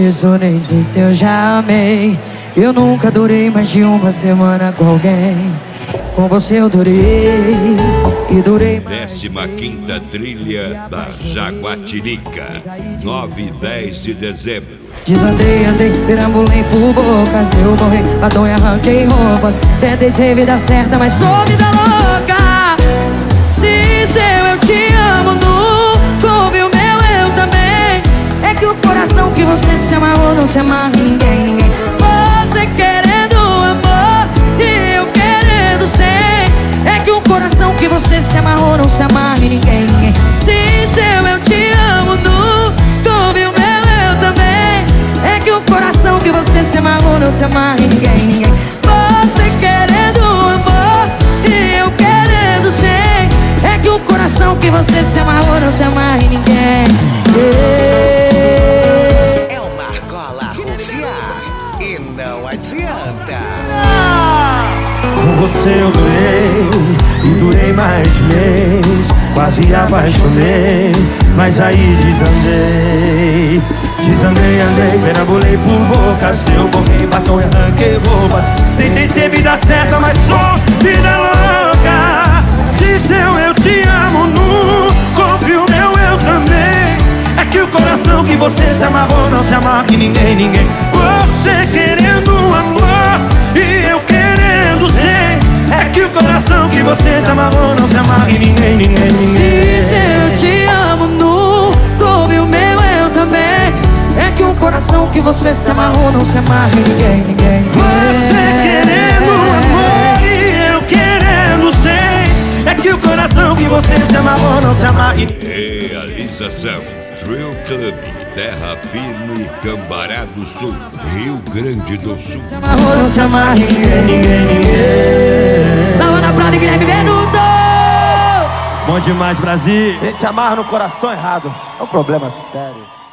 conheço, nem sei se eu já amei. Eu nunca durei mais de uma semana com alguém. Com você eu durei e durei mais. 15ª trilha da Jaguatirica, 9 e 10 de dezembro. Desandei, andei, perambulei por bocas. Eu morri, batom e arranquei roupas. Tentei ser vida certa, mas sou vida louca. Se seu eu te amo, nunca ouviu meu eu também. É que o coração que você se amarrou não se amarra em ninguém. Você querendo amor e eu querendo ser. É que o coração que você se amarrou não se amarra em ninguém. Se seu eu te amo, nunca ouviu meu eu também. É que o coração que você se amarrou não se amarra em ninguém. Você querendo amor e eu querendo ser. É que o coração que você se amarrou não se amarra em ninguém. É uma argola rufiar e não adianta. Com você eu durei e durei mais mês. Quase apaixonei, mas aí desandei. Desandei, andei, perambulei por bocas. Eu borrei batom e arranquei roupas. Tentei ser vida certa, mas sou vida louca. Se seu eu te amo, nunca ouviu meu eu também. É que o coração que você se amarrou não se amarra em ninguém. Você querendo amor e eu querendo ser. É que o coração que você se amarrou não se amarra em ninguém. Se eu te amo, nunca ouviu meu eu também. É que o coração que você se amarrou não se amarra em ninguém. Você querendo amor e eu querendo ser. É que o coração que você se amarrou não se amarra em ninguém. Realização: Thrill Club, Terra Firme, Cambará do Sul, Rio Grande do Sul. Se amarrou, não se amarra em ninguém. Laura Prada e Guilherme Venuto. Bom demais, Brasil. A gente se amarra no coração errado. É um problema sério.